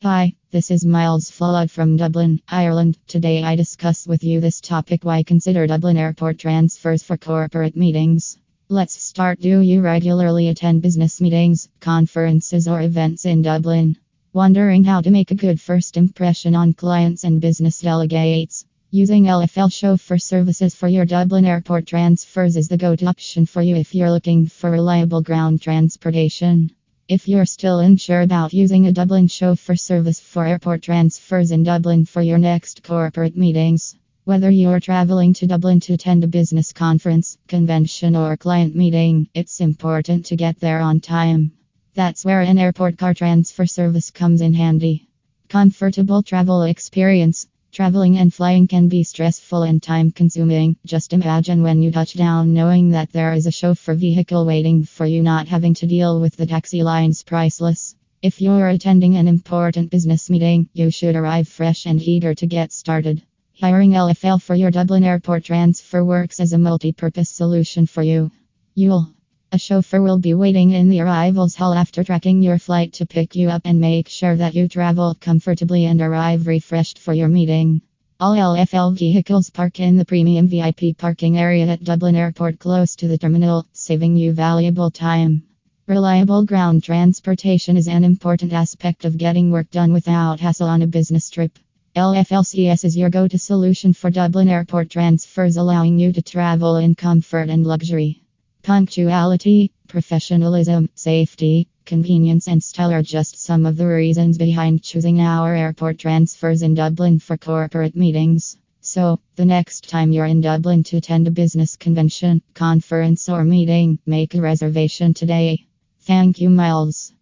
Hi, this is Miles Flood from Dublin, Ireland. Today I discuss with you this topic: why consider Dublin airport transfers for corporate meetings. Let's start. Do you regularly attend business meetings, conferences or events in Dublin? Wondering how to make a good first impression on clients and business delegates? Using LFL chauffeur services for your Dublin airport transfers is the go-to option for you if you're looking for reliable ground transportation. If you're still unsure about using a Dublin chauffeur service for airport transfers in Dublin for your next corporate meetings, whether you're traveling to Dublin to attend a business conference, convention, or client meeting, it's important to get there on time. That's where an airport car transfer service comes in handy. Comfortable travel experience. Traveling and flying can be stressful and time consuming. Just imagine when you touch down knowing that there is a chauffeur vehicle waiting for you, not having to deal with the taxi lines. Priceless. If you're attending an important business meeting, you should arrive fresh and eager to get started. Hiring LFL for your Dublin airport transfer works as a multi-purpose solution for you. A chauffeur will be waiting in the arrivals hall after tracking your flight to pick you up and make sure that you travel comfortably and arrive refreshed for your meeting. All LFL vehicles park in the premium VIP parking area at Dublin Airport close to the terminal, saving you valuable time. Reliable ground transportation is an important aspect of getting work done without hassle on a business trip. LFLCS is your go-to solution for Dublin Airport transfers, allowing you to travel in comfort and luxury. Punctuality, professionalism, safety, convenience, and style are just some of the reasons behind choosing our airport transfers in Dublin for corporate meetings. So, the next time you're in Dublin to attend a business convention, conference, or meeting, make a reservation today. Thank you, Miles.